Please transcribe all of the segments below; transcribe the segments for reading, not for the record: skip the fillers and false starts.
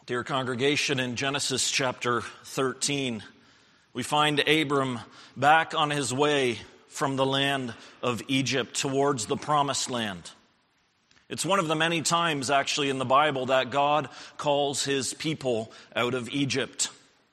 Dear congregation, in Genesis chapter 13, we find Abram back on his way from the land of Egypt towards the promised land. It's one of the many times, actually, in the Bible that God calls his people out of Egypt.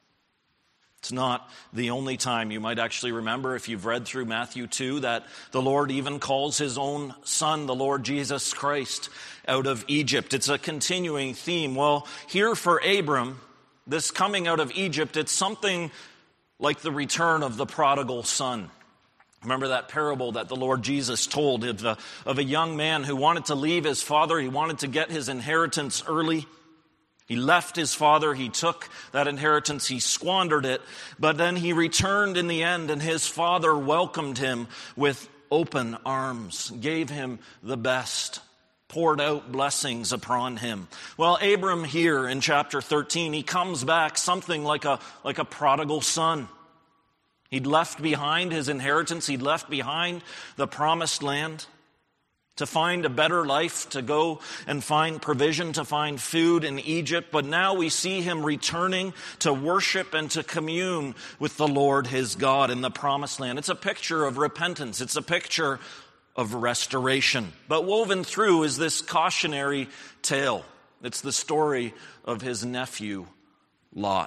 It's not the only time. You might actually remember, if you've read through Matthew 2, that the Lord even calls his own Son, the Lord Jesus Christ, out of Egypt. It's a continuing theme. Well, here for Abram, this coming out of Egypt, it's something like the return of the prodigal son. Remember that parable that the Lord Jesus told of a young man who wanted to leave his father. He wanted to get his inheritance early. He left his father, he took that inheritance, he squandered it, but then he returned in the end, and his father welcomed him with open arms, gave him the best, poured out blessings upon him. Well, Abram here in chapter 13, he comes back something like a prodigal son. He'd left behind his inheritance, he'd left behind the promised land to find a better life, to go and find provision, to find food in Egypt. But now we see him returning to worship and to commune with the Lord his God in the promised land. It's a picture of repentance. It's a picture of restoration. But woven through is this cautionary tale. It's the story of his nephew, Lot.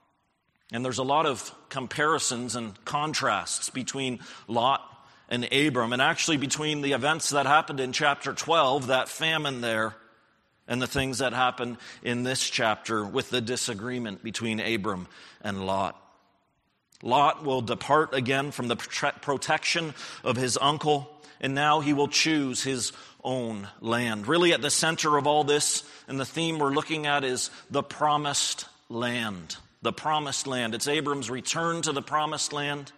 And there's a lot of comparisons and contrasts between Lot and Abram, and actually between the events that happened in chapter 12, that famine there, and the things that happen in this chapter with the disagreement between Abram and Lot. Lot will depart again from the protection of his uncle, and now he will choose his own land. Really at the center of all this, and the theme we're looking at, is the promised land. The promised land. It's Abram's return to the promised land.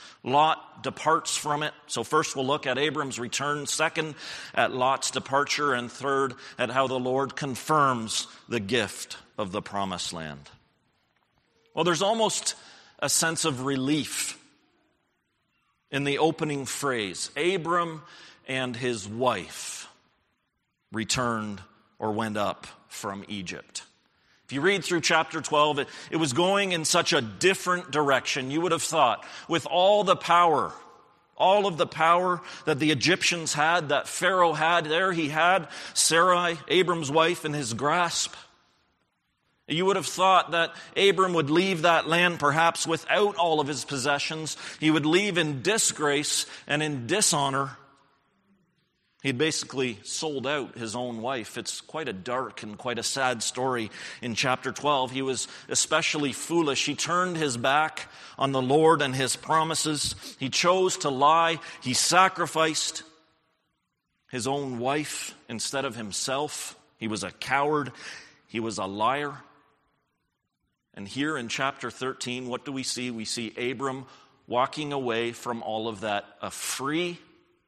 Lot departs from it. So first we'll look at Abram's return, second at Lot's departure, and third at how the Lord confirms the gift of the promised land. Well, there's almost a sense of relief in the opening phrase. Abram and his wife returned or went up from Egypt. If you read through chapter 12, it was going in such a different direction. You would have thought, with all of the power that the Egyptians had, that Pharaoh had, there he had Sarai, Abram's wife, in his grasp. You would have thought that Abram would leave that land perhaps without all of his possessions. He would leave in disgrace and in dishonor. He'd basically sold out his own wife. It's quite a dark and quite a sad story in chapter 12. He was especially foolish. He turned his back on the Lord and his promises. He chose to lie. He sacrificed his own wife instead of himself. He was a coward. He was a liar. And here in chapter 13, what do we see? We see Abram walking away from all of that, a free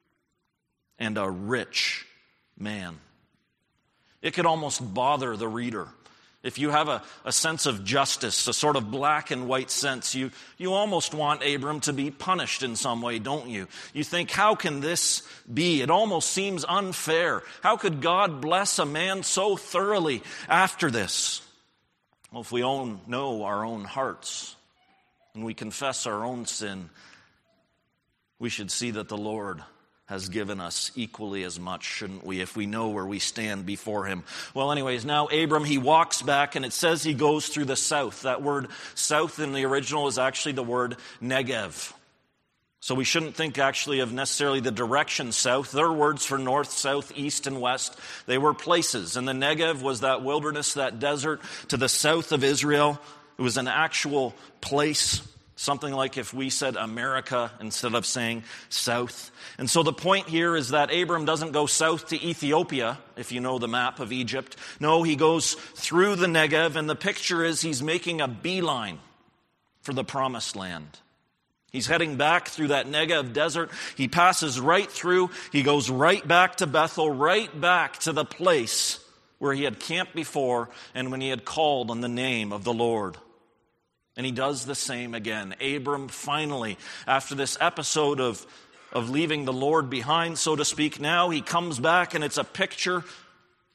and a rich man. It could almost bother the reader. If you have a sense of justice, a sort of black and white sense, you almost want Abram to be punished in some way, don't you? You think, how can this be? It almost seems unfair. How could God bless a man so thoroughly after this? Well, if we know our own hearts and we confess our own sin, we should see that the Lord has given us equally as much, shouldn't we, if we know where we stand before him. Well, anyways, now Abram, he walks back, and it says he goes through the south. That word south in the original is actually the word Negev. So we shouldn't think actually of necessarily the direction south. There are words for north, south, east, and west. They were places. And the Negev was that wilderness, that desert to the south of Israel. It was an actual place. Something like if we said America instead of saying south. And so the point here is that Abram doesn't go south to Ethiopia, if you know the map of Egypt. No, he goes through the Negev, and the picture is he's making a beeline for the promised land. He's heading back through that Negev desert. He passes right through. He goes right back to Bethel, right back to the place where he had camped before and when he had called on the name of the Lord. And he does the same again. Abram finally, after this episode of leaving the Lord behind, so to speak, now he comes back, and it's a picture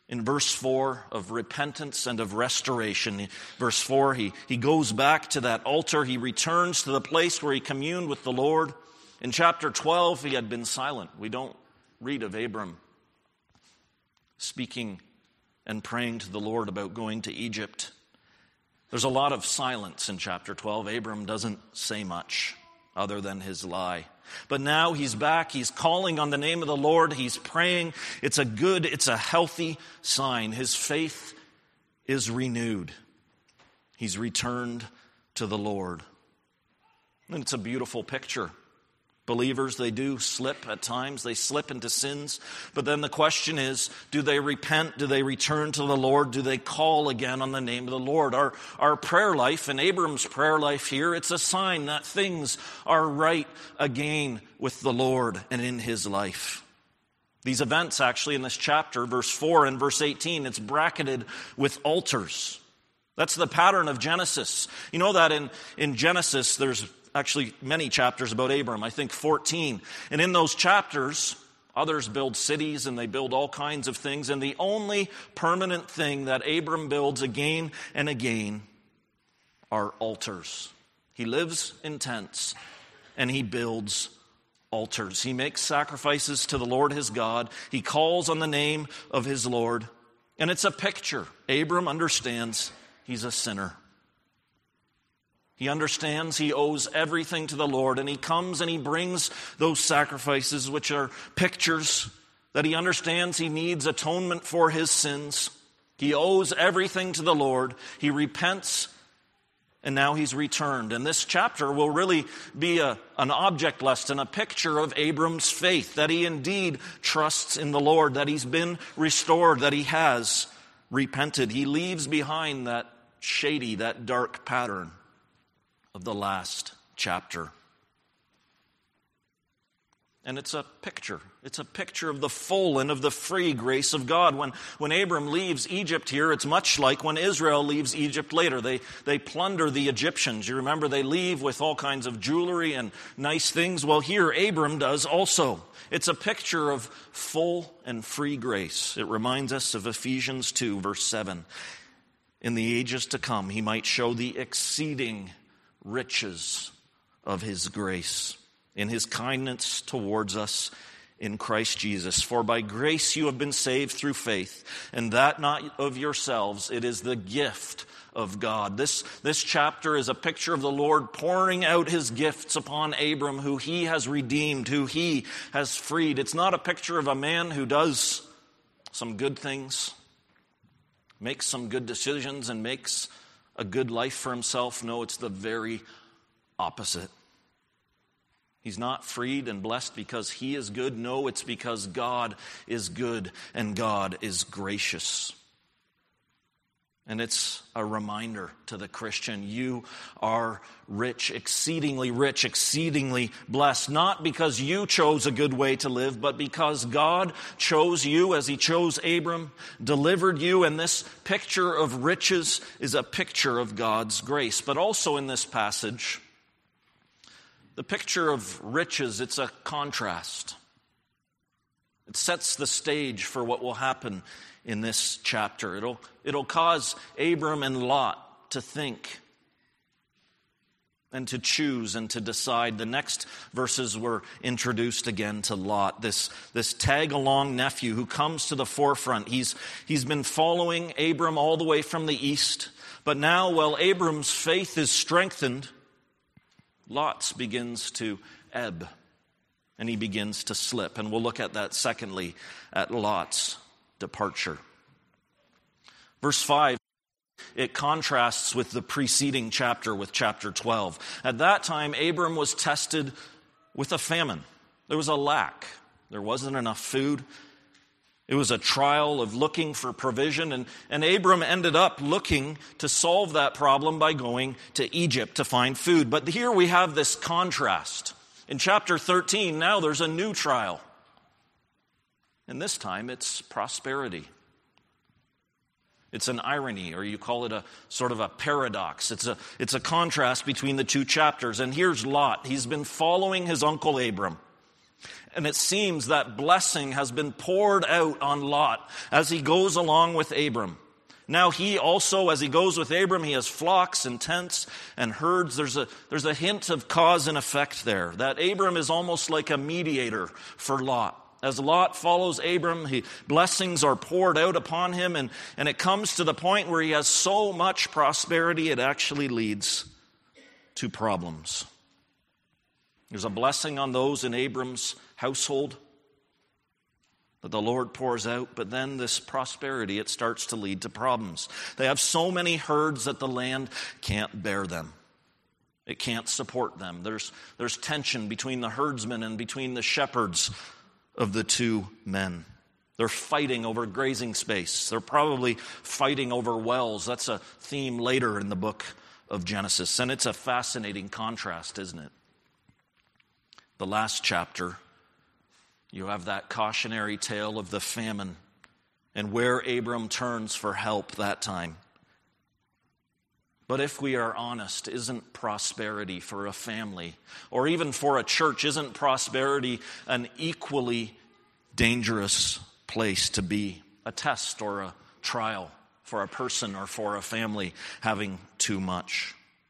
in verse 4 of repentance and of restoration. Verse 4, he goes back to that altar. He returns to the place where he communed with the Lord. In chapter 12, he had been silent. We don't read of Abram speaking and praying to the Lord about going to Egypt. There's a lot of silence in chapter 12. Abram doesn't say much other than his lie. But now he's back. He's calling on the name of the Lord. He's praying. It's a healthy sign. His faith is renewed. He's returned to the Lord. And it's a beautiful picture. Believers, they do slip at times. They slip into sins. But then the question is, do they repent? Do they return to the Lord? Do they call again on the name of the Lord? Our prayer life, and Abram's prayer life here, it's a sign that things are right again with the Lord and in his life. These events actually in this chapter, verse 4 and verse 18, it's bracketed with altars. That's the pattern of Genesis. You know that in Genesis, there's actually many chapters about Abram, I think 14. And in those chapters, others build cities and they build all kinds of things. And the only permanent thing that Abram builds again and again are altars. He lives in tents and he builds altars. He makes sacrifices to the Lord his God. He calls on the name of his Lord. And it's a picture. Abram understands he's a sinner. He understands he owes everything to the Lord, and he comes and he brings those sacrifices, which are pictures that he understands he needs atonement for his sins. He owes everything to the Lord. He repents, and now he's returned. And this chapter will really be an object lesson, a picture of Abram's faith, that he indeed trusts in the Lord, that he's been restored, that he has repented. He leaves behind that shady, that dark pattern of the last chapter. And it's a picture. It's a picture of the full and of the free grace of God. When Abram leaves Egypt here, it's much like when Israel leaves Egypt later. They plunder the Egyptians. You remember they leave with all kinds of jewelry and nice things. Well, here Abram does also. It's a picture of full and free grace. It reminds us of Ephesians 2, verse 7. In the ages to come, he might show the exceeding riches of his grace in his kindness towards us in Christ Jesus. For by grace you have been saved through faith, and that not of yourselves, it is the gift of God. This chapter is a picture of the Lord pouring out his gifts upon Abram, who he has redeemed, who he has freed. It's not a picture of a man who does some good things, makes some good decisions, and makes a good life for himself. No, it's the very opposite. He's not freed and blessed because he is good. No, it's because God is good and God is gracious. And it's a reminder to the Christian, you are rich, exceedingly blessed, not because you chose a good way to live, but because God chose you as he chose Abram, delivered you, and this picture of riches is a picture of God's grace. But also in this passage, the picture of riches, it's a contrast. It sets the stage for what will happen in this chapter. It'll cause Abram and Lot to think and to choose and to decide. The next verses were introduced again to Lot, this tag-along nephew who comes to the forefront. He's been following Abram all the way from the east, but now while Abram's faith is strengthened, Lot's begins to ebb and he begins to slip. And we'll look at that secondly, at Lot's departure. Verse 5, it contrasts with the preceding chapter, with chapter 12. At that time, Abram was tested with a famine. There was a lack. There wasn't enough food. It was a trial of looking for provision, and Abram ended up looking to solve that problem by going to Egypt to find food. But here we have this contrast. In chapter 13, now there's a new trial. And this time it's prosperity. It's an irony, or you call it a sort of a paradox. It's a contrast between the two chapters. And here's Lot. He's been following his uncle Abram. And it seems that blessing has been poured out on Lot as he goes along with Abram. Now he also, as he goes with Abram, he has flocks and tents and herds. There's a hint of cause and effect there, that Abram is almost like a mediator for Lot. As Lot follows Abram, blessings are poured out upon him, and it comes to the point where he has so much prosperity, it actually leads to problems. There's a blessing on those in Abram's household that the Lord pours out, but then this prosperity, it starts to lead to problems. They have so many herds that the land can't bear them. It can't support them. There's tension between the herdsmen and between the shepherds of the two men. They're fighting over grazing space. They're probably fighting over wells. That's a theme later in the book of Genesis, and it's a fascinating contrast, isn't it? The last chapter, you have that cautionary tale of the famine and where Abram turns for help that time. But if we are honest, isn't prosperity for a family or even for a church, isn't prosperity an equally dangerous place to be? A test or a trial for a person or for a family having too much.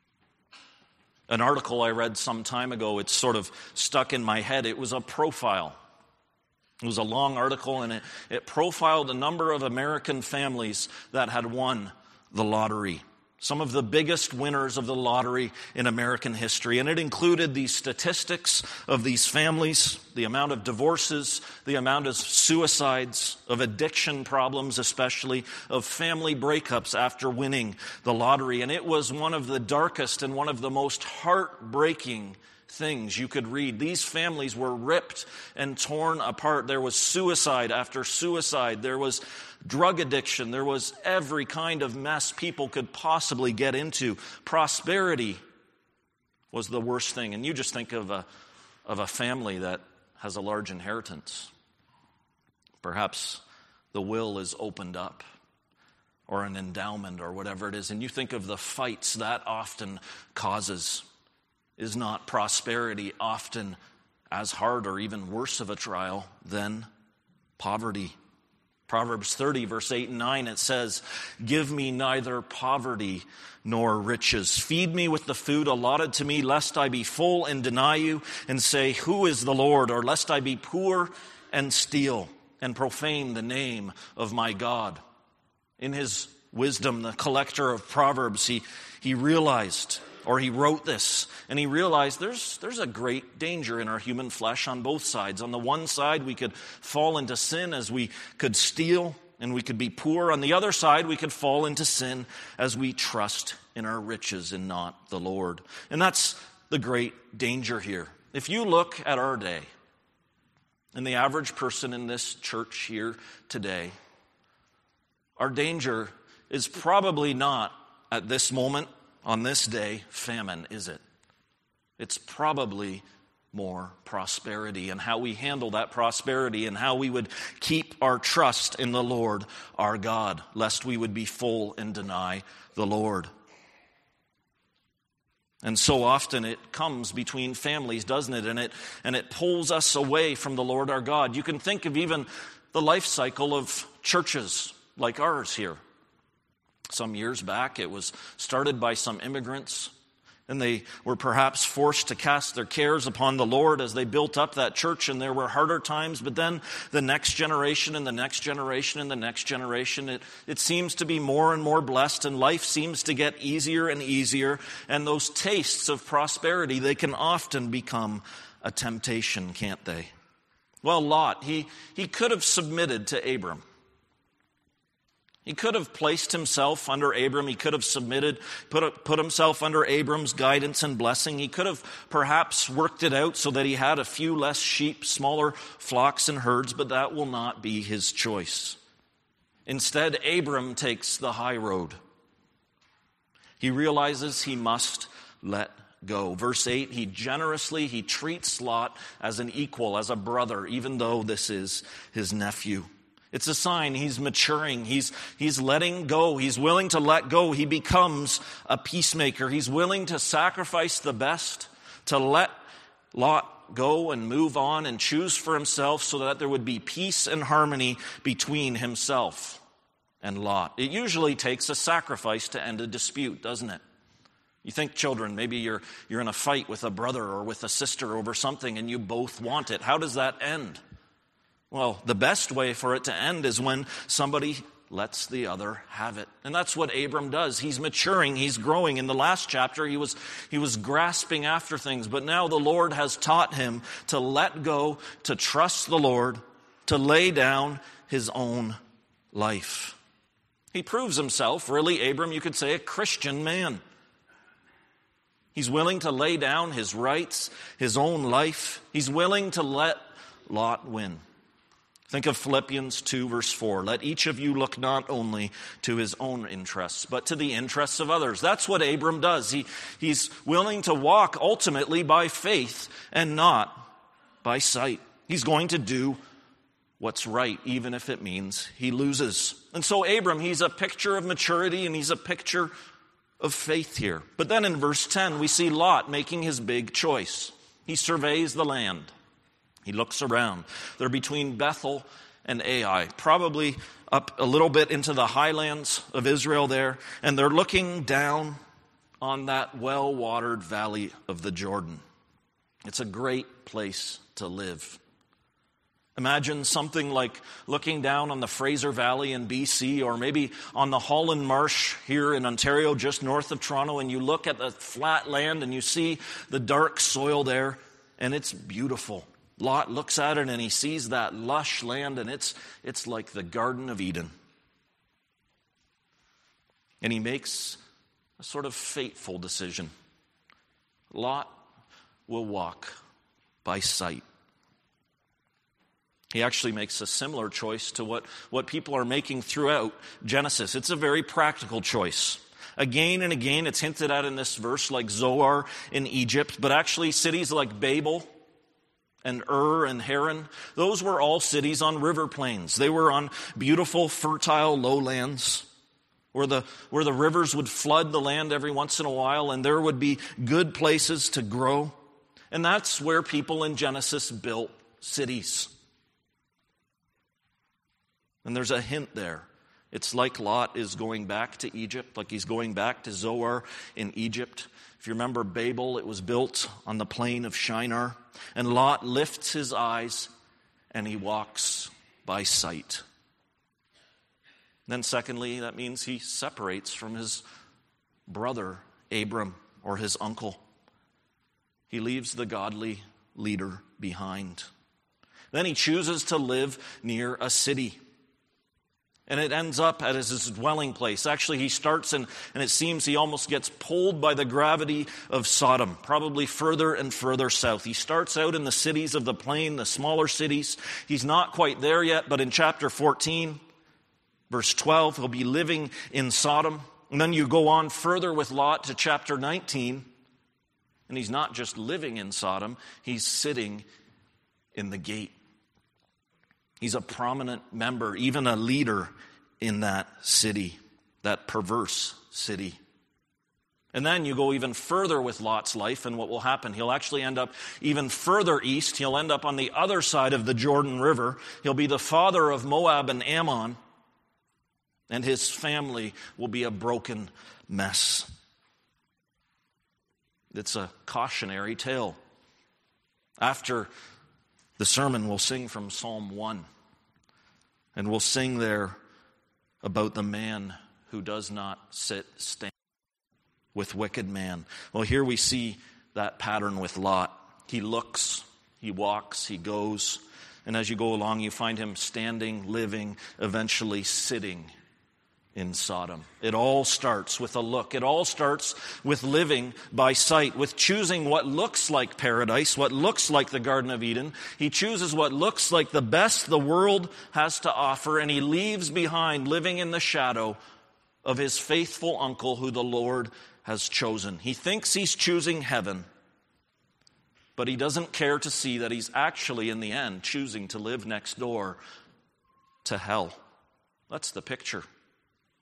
An article I read some time ago, it's sort of stuck in my head. It was a profile. It was a long article, and it profiled a number of American families that had won the lottery. Some of the biggest winners of the lottery in American history. And it included the statistics of these families, the amount of divorces, the amount of suicides, of addiction problems especially, of family breakups after winning the lottery. And it was one of the darkest and one of the most heartbreaking things you could read. These families were ripped and torn apart. There was suicide after suicide. There was drug addiction. There was every kind of mess people could possibly get into. Prosperity was the worst thing. And you just think of a family that has a large inheritance. Perhaps the will is opened up, or an endowment or whatever it is. And you think of the fights that often causes. Is not prosperity often as hard or even worse of a trial than poverty? Proverbs 30, verse 8 and 9, it says, "Give me neither poverty nor riches. Feed me with the food allotted to me, lest I be full and deny you and say, 'Who is the Lord?' Or lest I be poor and steal and profane the name of my God." In his wisdom, the collector of Proverbs, he realized, or he wrote this, and he realized there's a great danger in our human flesh on both sides. On the one side, we could fall into sin as we could steal and we could be poor. On the other side, we could fall into sin as we trust in our riches and not the Lord. And that's the great danger here. If you look at our day, and the average person in this church here today, our danger is probably not at this moment, on this day, famine, is it? It's probably more prosperity, and how we handle that prosperity and how we would keep our trust in the Lord our God, lest we would be full and deny the Lord. And so often it comes between families, doesn't it? And it pulls us away from the Lord our God. You can think of even the life cycle of churches like ours here. Some years back, it was started by some immigrants, and they were perhaps forced to cast their cares upon the Lord as they built up that church, and there were harder times. But then the next generation and the next generation and the next generation, it seems to be more and more blessed, and life seems to get easier and easier. And those tastes of prosperity, they can often become a temptation, can't they? Well, Lot, he could have submitted to Abram. He could have placed himself under Abram. He could have submitted, put himself under Abram's guidance and blessing. He could have perhaps worked it out so that he had a few less sheep, smaller flocks and herds, but that will not be his choice. Instead, Abram takes the high road. He realizes he must let go. Verse 8, he treats Lot as an equal, as a brother, even though this is his nephew. It's a sign he's maturing. He's letting go. He's willing to let go. He becomes a peacemaker. He's willing to sacrifice the best, to let Lot go and move on and choose for himself so that there would be peace and harmony between himself and Lot. It usually takes a sacrifice to end a dispute, doesn't it? You think children, maybe you're in a fight with a brother or with a sister over something and you both want it. How does that end? Well, the best way for it to end is when somebody lets the other have it. And that's what Abram does. He's maturing, he's growing. In the last chapter, he was grasping after things, but now the Lord has taught him to let go, to trust the Lord, to lay down his own life. He proves himself, really, Abram, you could say, a Christian man. He's willing to lay down his rights, his own life. He's willing to let Lot win. Think of Philippians 2, verse 4. Let each of you look not only to his own interests, but to the interests of others. That's what Abram does. He's willing to walk ultimately by faith and not by sight. He's going to do what's right, even if it means he loses. And so Abram, he's a picture of maturity and he's a picture of faith here. But then in verse 10, we see Lot making his big choice. He surveys the land. He looks around. They're between Bethel and Ai, probably up a little bit into the highlands of Israel there, and they're looking down on that well-watered valley of the Jordan. It's a great place to live. Imagine something like looking down on the Fraser Valley in BC, or maybe on the Holland Marsh here in Ontario, just north of Toronto, and you look at the flat land and you see the dark soil there, and it's beautiful. Lot looks at it and he sees that lush land, and it's like the Garden of Eden. And he makes a sort of fateful decision. Lot will walk by sight. He actually makes a similar choice to what people are making throughout Genesis. It's a very practical choice. Again and again, it's hinted at in this verse, like Zoar in Egypt, but actually cities like Babel and Ur and Haran, those were all cities on river plains. They were on beautiful, fertile lowlands where the rivers would flood the land every once in a while, and there would be good places to grow. And that's where people in Genesis built cities. And there's a hint there. It's like Lot is going back to Egypt, like he's going back to Zoar in Egypt. If you remember Babel, it was built on the plain of Shinar. And Lot lifts his eyes and he walks by sight. Then secondly, that means he separates from his brother Abram, or his uncle. He leaves the godly leader behind. Then he chooses to live near a city. And it ends up at his dwelling place. Actually, he starts and it seems he almost gets pulled by the gravity of Sodom, probably further and further south. He starts out in the cities of the plain, the smaller cities. He's not quite there yet, but in chapter 14, verse 12, he'll be living in Sodom. And then you go on further with Lot to chapter 19, and he's not just living in Sodom, he's sitting in the gate. He's a prominent member, even a leader in that city, that perverse city. And then you go even further with Lot's life, and what will happen? He'll actually end up even further east. He'll end up on the other side of the Jordan River. He'll be the father of Moab and Ammon, and his family will be a broken mess. It's a cautionary tale. After the sermon, we'll sing from Psalm 1. And we'll sing there about the man who does not stand with wicked man. Well, here we see that pattern with Lot. He looks, he walks, he goes. And as you go along, you find him standing, living, eventually sitting in Sodom. It all starts with a look. It all starts with living by sight, with choosing what looks like paradise, what looks like the Garden of Eden. He chooses what looks like the best the world has to offer, and he leaves behind living in the shadow of his faithful uncle who the Lord has chosen. He thinks he's choosing heaven, but he doesn't care to see that he's actually, in the end, choosing to live next door to hell. That's the picture.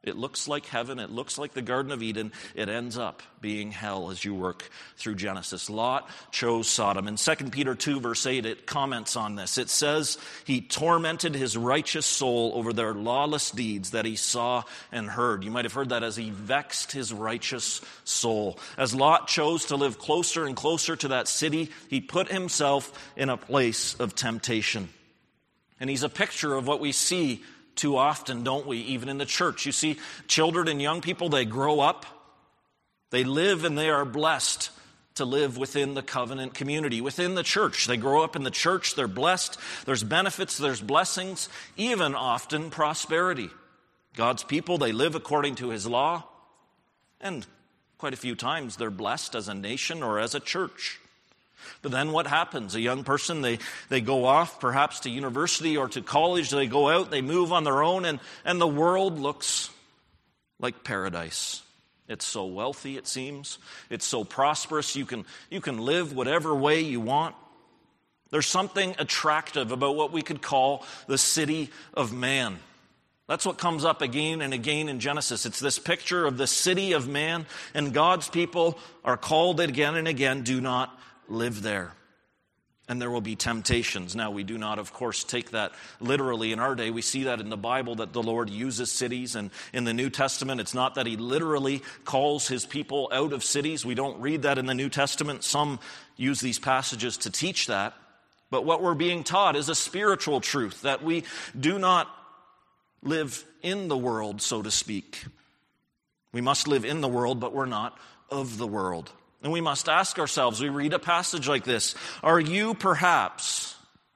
It looks like heaven. It looks like the Garden of Eden. It ends up being hell as you work through Genesis. Lot chose Sodom. In 2 Peter 2, verse 8, it comments on this. It says, he tormented his righteous soul over their lawless deeds that he saw and heard. You might have heard that as he vexed his righteous soul. As Lot chose to live closer and closer to that city, he put himself in a place of temptation. And he's a picture of what we see too often, don't we? Even in the church. You see children and young people, they grow up, they live, and they are blessed to live within the covenant community, within the church. They grow up in the church, they're blessed, there's benefits, there's blessings, even often prosperity. God's people, they live according to his law, and quite a few times they're blessed as a nation or as a church. But then what happens? A young person, they go off perhaps to university or to college, they go out, they move on their own, and the world looks like paradise. It's so wealthy, it seems. It's so prosperous. You can live whatever way you want. There's something attractive about what we could call the city of man. That's what comes up again and again in Genesis. It's this picture of the city of man, and God's people are called again and again, do not live there. And there will be temptations. Now, we do not, of course, take that literally in our day. We see that in the Bible that the Lord uses cities. And in the New Testament, it's not that he literally calls his people out of cities. We don't read that in the New Testament. Some use these passages to teach that. But what we're being taught is a spiritual truth, that we do not live in the world, so to speak. We must live in the world, but we're not of the world. And we must ask ourselves, we read a passage like this, are you perhaps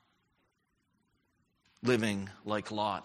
living like Lot?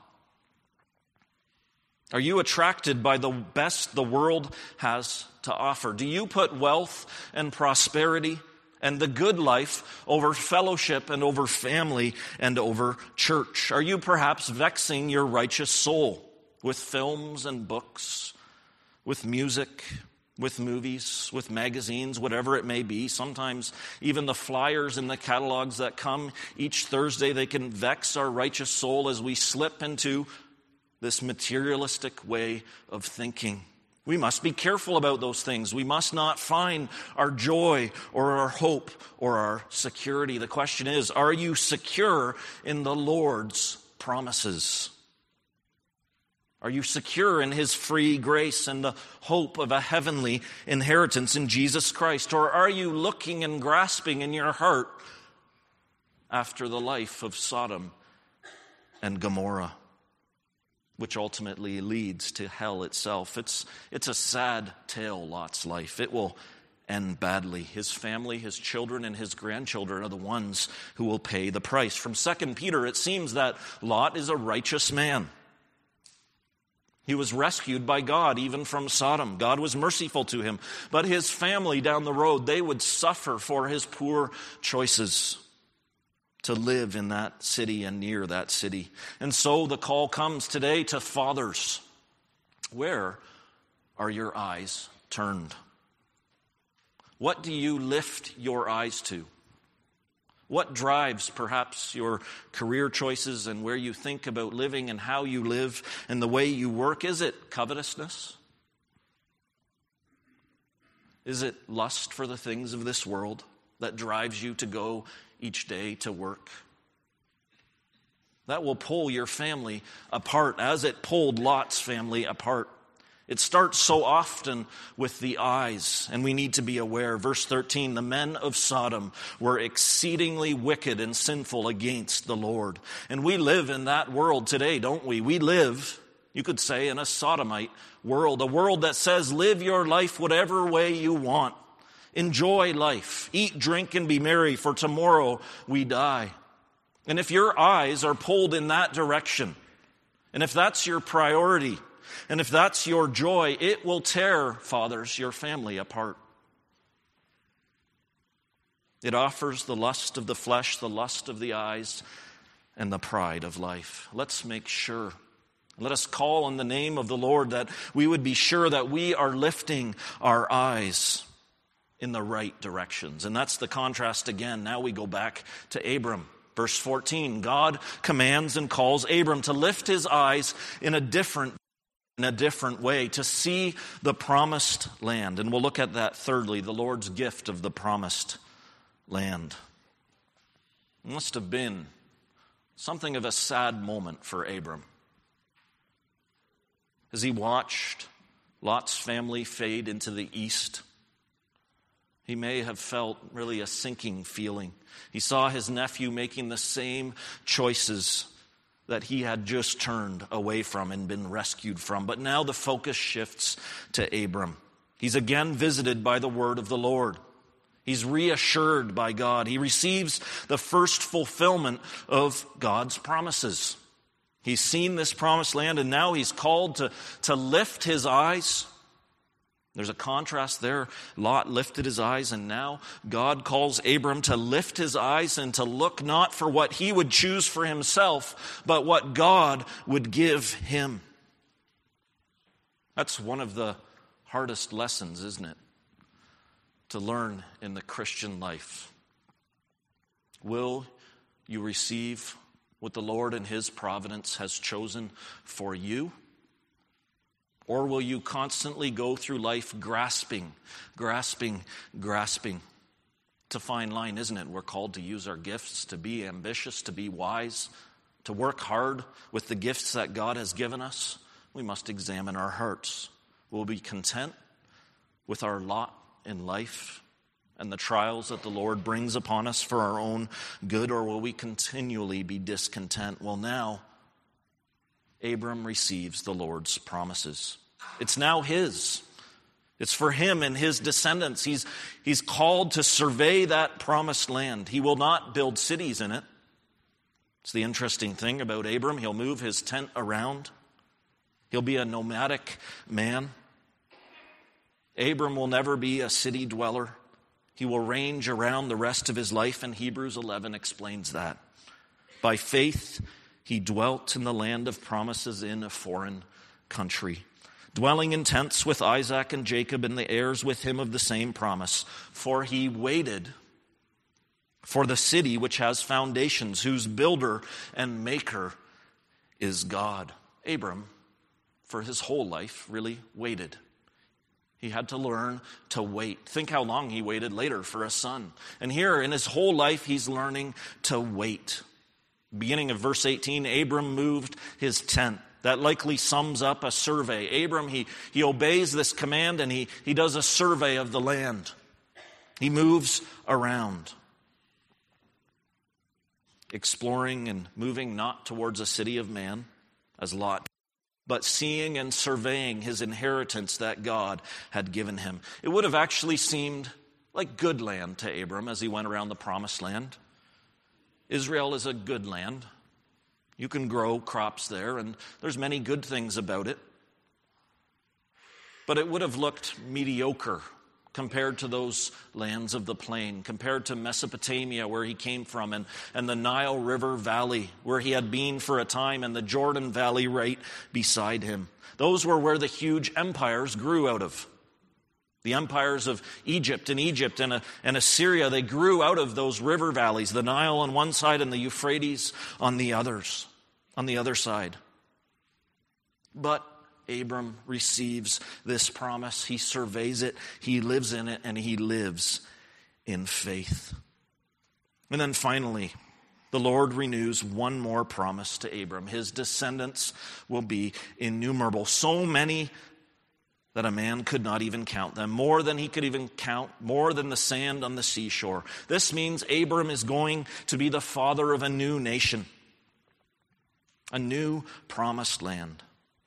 Are you attracted by the best the world has to offer? Do you put wealth and prosperity and the good life over fellowship and over family and over church? Are you perhaps vexing your righteous soul with films and books, with music, with movies, with magazines, whatever it may be? Sometimes even the flyers in the catalogs that come each Thursday, they can vex our righteous soul as we slip into this materialistic way of thinking. We must be careful about those things. We must not find our joy or our hope or our security. The question is, are you secure in the Lord's promises? Are you secure in his free grace and the hope of a heavenly inheritance in Jesus Christ? Or are you looking and grasping in your heart after the life of Sodom and Gomorrah, which ultimately leads to hell itself? It's a sad tale, Lot's life. It will end badly. His family, his children, and his grandchildren are the ones who will pay the price. From 2 Peter, it seems that Lot is a righteous man. He was rescued by God, even from Sodom. God was merciful to him. But his family down the road, they would suffer for his poor choices to live in that city and near that city. And so the call comes today to fathers. Where are your eyes turned? What do you lift your eyes to? What drives perhaps your career choices and where you think about living and how you live and the way you work? Is it covetousness? Is it lust for the things of this world that drives you to go each day to work? That will pull your family apart as it pulled Lot's family apart. It starts so often with the eyes, and we need to be aware. Verse 13, the men of Sodom were exceedingly wicked and sinful against the Lord. And we live in that world today, don't we? We live, you could say, in a sodomite world, a world that says live your life whatever way you want. Enjoy life, eat, drink, and be merry, for tomorrow we die. And if your eyes are pulled in that direction, and if that's your priority, and if that's your joy, it will tear, fathers, your family apart. It offers the lust of the flesh, the lust of the eyes, and the pride of life. Let's make sure. Let us call on the name of the Lord that we would be sure that we are lifting our eyes in the right directions. And that's the contrast again. Now we go back to Abram. Verse 14, God commands and calls Abram to lift his eyes in a different in a different way, to see the promised land. And we'll look at that thirdly, the Lord's gift of the promised land. It must have been something of a sad moment for Abram. As he watched Lot's family fade into the east, he may have felt really a sinking feeling. He saw his nephew making the same choices that he had just turned away from and been rescued from. But now the focus shifts to Abram. He's again visited by the word of the Lord. He's reassured by God. He receives the first fulfillment of God's promises. He's seen this promised land, and now he's called to lift his eyes. There's a contrast there. Lot lifted his eyes, and now God calls Abram to lift his eyes and to look not for what he would choose for himself, but what God would give him. That's one of the hardest lessons, isn't it? To learn in the Christian life. Will you receive what the Lord in His providence has chosen for you? Or will you constantly go through life grasping to fine line, isn't it? We're called to use our gifts, to be ambitious, to be wise, to work hard with the gifts that God has given us. We must examine our hearts. Will we be content with our lot in life and the trials that the Lord brings upon us for our own good, or will we continually be discontent? Well, now Abram receives the Lord's promises. It's now his. It's for him and his descendants. He's called to survey that promised land. He will not build cities in it. It's the interesting thing about Abram. He'll move his tent around. He'll be a nomadic man. Abram will never be a city dweller. He will range around the rest of his life, and Hebrews 11 explains that. By faith, he dwelt in the land of promises in a foreign country, dwelling in tents with Isaac and Jacob and the heirs with him of the same promise. For he waited for the city which has foundations, whose builder and maker is God. Abram, for his whole life, really waited. He had to learn to wait. Think how long he waited later for a son. And here in his whole life, he's learning to wait. Beginning of verse 18, Abram moved his tent. That likely sums up a survey. Abram, he obeys this command, and he does a survey of the land. He moves around, exploring and moving not towards a city of man, as Lot, but seeing and surveying his inheritance that God had given him. It would have actually seemed like good land to Abram as he went around the promised land. Israel is a good land. You can grow crops there, and there's many good things about it. But it would have looked mediocre compared to those lands of the plain, compared to Mesopotamia, where he came from, and the Nile River Valley, where he had been for a time, and the Jordan Valley right beside him. Those were where the huge empires grew out of. The empires of Egypt and Assyria, they grew out of those river valleys, the Nile on one side and the Euphrates on the other side. But Abram receives this promise. He surveys it, he lives in it, and he lives in faith. And then finally, the Lord renews one more promise to Abram. His descendants will be innumerable, so many that a man could not even count them, more than he could even count, more than the sand on the seashore. This means Abram is going to be the father of a new nation, a new promised land.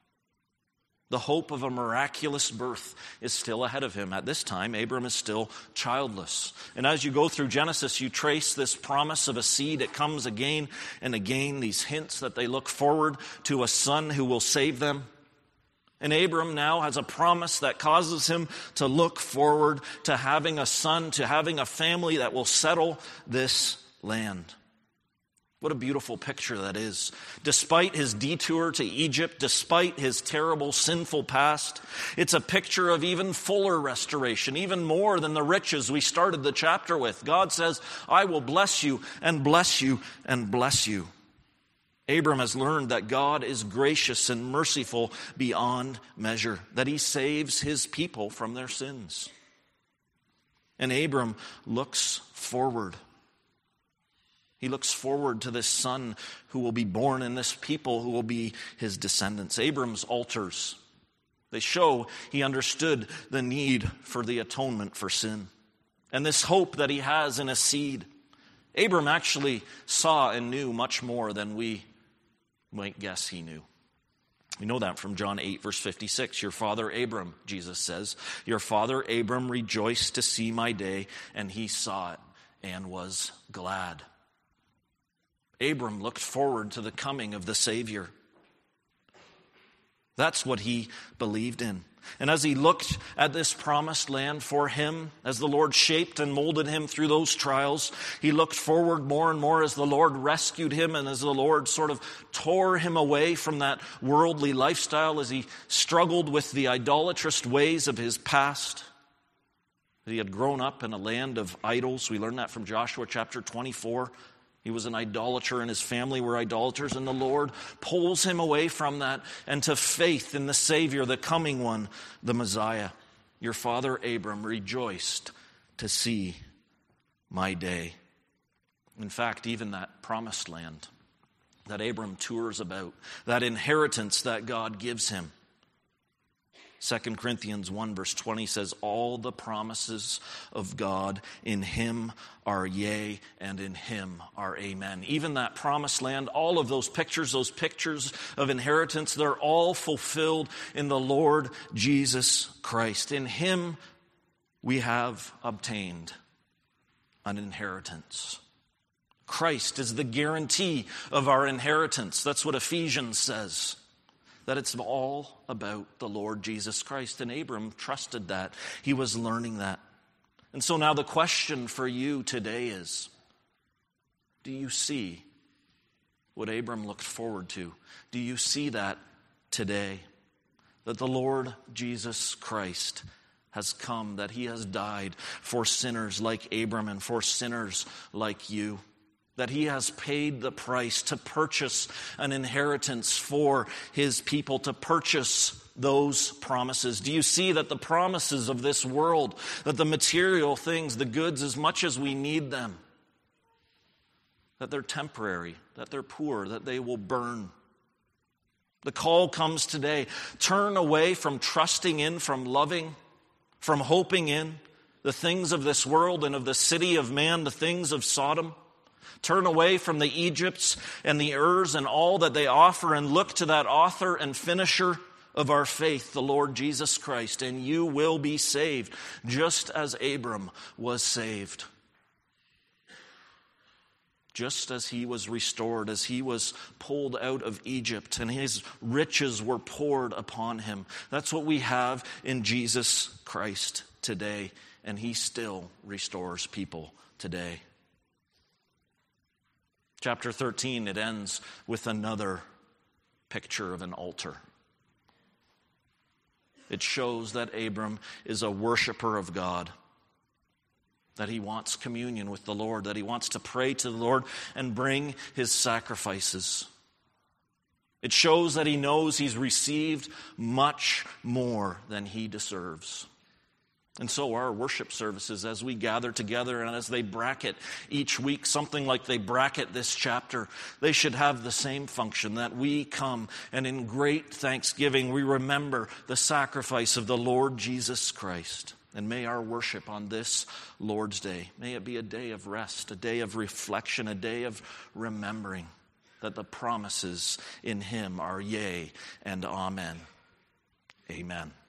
The hope of a miraculous birth is still ahead of him. At this time, Abram is still childless. And as you go through Genesis, you trace this promise of a seed. It comes again and again, these hints that they look forward to a son who will save them. And Abram now has a promise that causes him to look forward to having a son, to having a family that will settle this land. What a beautiful picture that is. Despite his detour to Egypt, despite his terrible, sinful past, it's a picture of even fuller restoration, even more than the riches we started the chapter with. God says, I will bless you and bless you and bless you. Abram has learned that God is gracious and merciful beyond measure, that he saves his people from their sins. And Abram looks forward. He looks forward to this son who will be born and this people who will be his descendants. Abram's altars, they show he understood the need for the atonement for sin and this hope that he has in a seed. Abram actually saw and knew much more than we might guess he knew. We know that from John 8, verse 56. Your father Abram, Jesus says, your father Abram rejoiced to see my day, and he saw it and was glad. Abram looked forward to the coming of the Savior. That's what he believed in. And as he looked at this promised land for him, as the Lord shaped and molded him through those trials, he looked forward more and more as the Lord rescued him and as the Lord sort of tore him away from that worldly lifestyle, as he struggled with the idolatrous ways of his past. He had grown up in a land of idols. We learn that from Joshua chapter 24. He was an idolater and his family were idolaters, and the Lord pulls him away from that and to faith in the Savior, the coming one, the Messiah. Your father Abram rejoiced to see my day. In fact, even that promised land that Abram tours about, that inheritance that God gives him. 2 Corinthians 1 verse 20 says, all the promises of God in him are yea, and in him are amen. Even that promised land, all of those pictures of inheritance, they're all fulfilled in the Lord Jesus Christ. In him we have obtained an inheritance. Christ is the guarantee of our inheritance. That's what Ephesians says. That it's all about the Lord Jesus Christ. And Abram trusted that. He was learning that. And so now the question for you today is, do you see what Abram looked forward to? Do you see that today? That the Lord Jesus Christ has come, that he has died for sinners like Abram and for sinners like you. That he has paid the price to purchase an inheritance for his people, to purchase those promises. Do you see that the promises of this world, that the material things, the goods, as much as we need them, that they're temporary, that they're poor, that they will burn? The call comes today. Turn away from trusting in, from loving, from hoping in the things of this world and of the city of man, the things of Sodom. Turn away from the Egypts and the Urs and all that they offer and look to that author and finisher of our faith, the Lord Jesus Christ, and you will be saved, just as Abram was saved. Just as he was restored, as he was pulled out of Egypt and his riches were poured upon him. That's what we have in Jesus Christ today, and he still restores people today. Chapter 13, it ends with another picture of an altar. It shows that Abram is a worshiper of God, that he wants communion with the Lord, that he wants to pray to the Lord and bring his sacrifices. It shows that he knows he's received much more than he deserves. And so our worship services, as we gather together and as they bracket each week, something like they bracket this chapter, they should have the same function, that we come and in great thanksgiving we remember the sacrifice of the Lord Jesus Christ. And may our worship on this Lord's Day, may it be a day of rest, a day of reflection, a day of remembering that the promises in him are yea and amen. Amen.